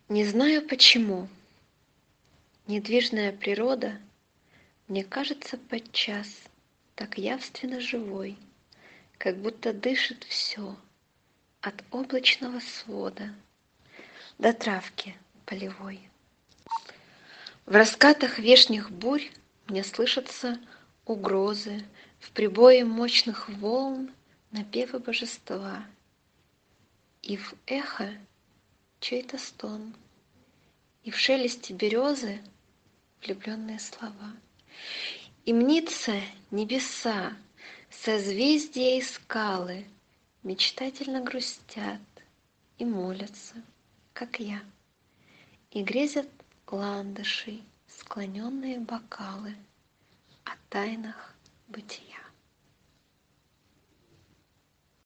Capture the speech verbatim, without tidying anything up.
Не знаю почему, недвижная природа мне кажется подчас так явственно живой, как будто дышит все от облачного свода до травки полевой. В раскатах вешних бурь мне слышатся угрозы, в прибое мощных волн напевы божества, и в эхо чей-то стон, и в шелесте березы влюбленные слова. И мнится небеса, созвездия и скалы мечтательно грустят и молятся, как я, и грезят ландышей склоненные бокалы о тайнах бытия.